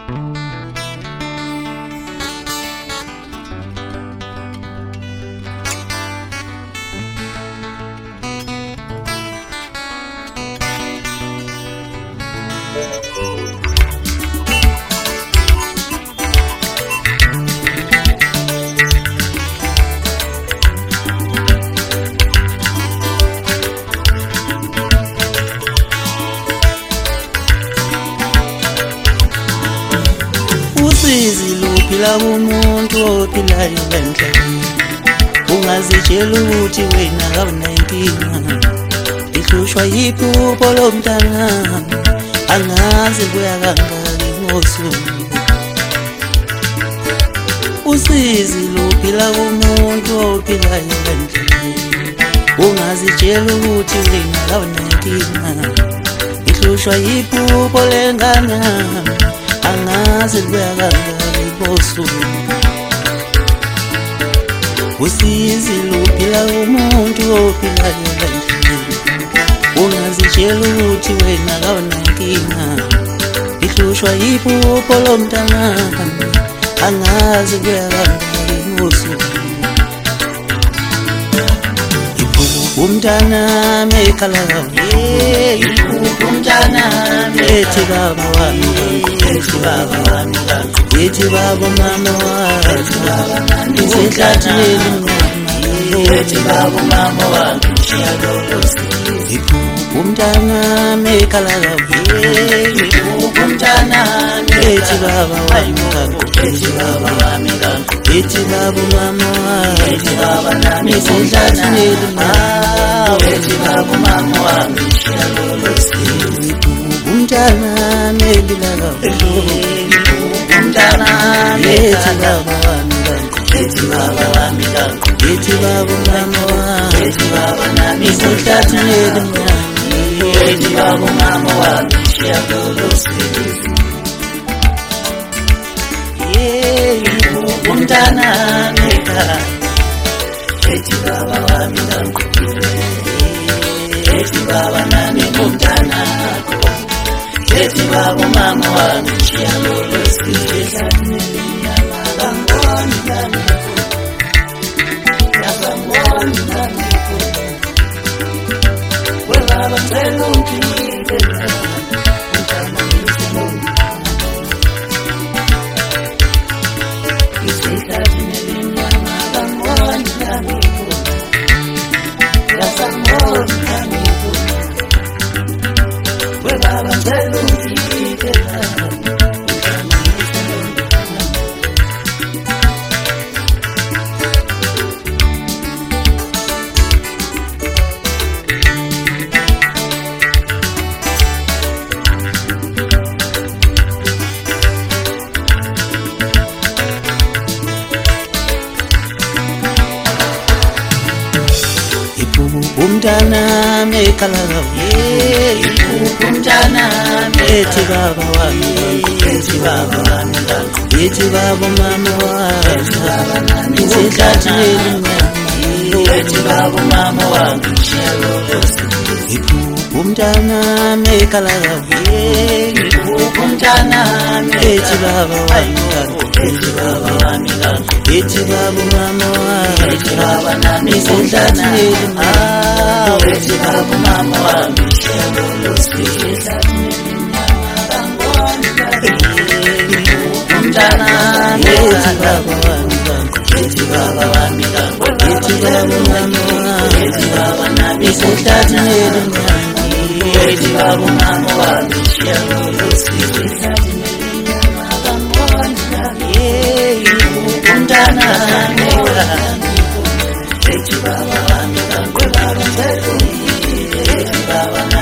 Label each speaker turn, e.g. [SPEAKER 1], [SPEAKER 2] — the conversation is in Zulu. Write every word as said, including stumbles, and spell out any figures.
[SPEAKER 1] Usizi luphila umuntu ophilayo emhlabeni, ungazitshela ukuthi wena awunankinga. Ihlushwa yiphupho lomntana, angazi kuya kangaki ngosuku. Usizi luphila umuntu ophilayo emhlabeni, ungazitshela ukuthi wena awunankinga. Ihlushwa yiphupho lengane, angazi kuya kangaki ngosuku. Usizi luphila umuntu ophilayo emhlabeni, ungazitshela ukuthi wena awunankinga. Ihlushwa yiphupho lomntana, angazi kuya kangaki ngosuku. Iphupho umntana mekhala kakhulu, iphupho umntana ethi baba wami, ethi baba wami, ethi baba mama wami, isenhlathini ethi baba mama wami, shiyalolosi. Iphupho umntana mekhala kakhulu, iphupho umntana ethi baba wami, ethi baba wami, ethi baba mama wami, ethi baba nami isenhlathini ethi baba mama wami, shiyalolosi. Umntana melila kakhulu, umntana ethi baba wami, ethi baba wami, ethi baba mama wami, ethi baba nami isenhlathini ethi baba mama wami, shiyalolosi. Umntana mekhala, ethi baba wami, ethi baba nami umntana, ethi baba mama wami, shiyalolosi. Yabangoni nami, yabangoni nami, webaba ngicela ungiphe umntana ngisemumuntu. Isenhlathini elinyama, yabangoni nami, yabangoni nami, webaba ngicela ungiphe umntana ngisemumuntu. Umntana mekhala kakhulu, iphupho umntana ethi baba wami, ethi baba wami, ethi baba mama wami, isenhlathini ethi baba mama wami, shiyalolosi. Iphupho umntana mekhala kakhulu, iphupho umntana ethi baba wami, ethi baba wami, ethi baba mama wami, ethi baba nami isenhlathini ethi baba mama wami, shiyalolosi. Umntana ethi baba wami, ethi baba wami, ethi baba mama wami, ethi baba nami isenhlathini ethi baba mama wami, shiyalolosi. Umntana mekhala, ethi baba wami, ethi baba nami.